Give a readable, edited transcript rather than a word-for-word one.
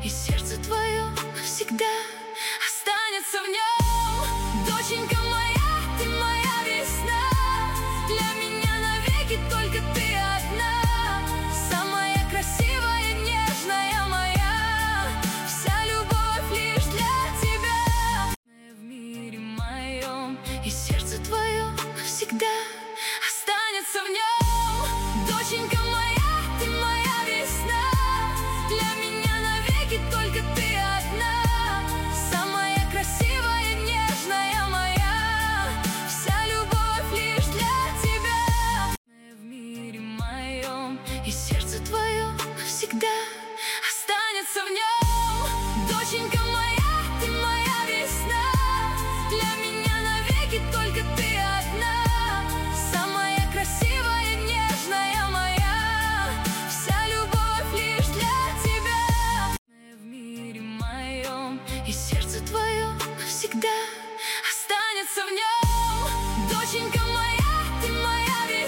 и сердце твое навсегда останется в нем. Доченька моя, ты моя весна, для меня навеки только ты одна. Самая красивая, нежная моя, вся любовь лишь для тебя. В мире моем, и сердце твое навсегда останется в нем. Доченька моя, ты моя весна, для меня навеки только ты одна. Самая красивая, нежная моя, вся любовь лишь для тебя. В мире моем, и сердце твое навсегда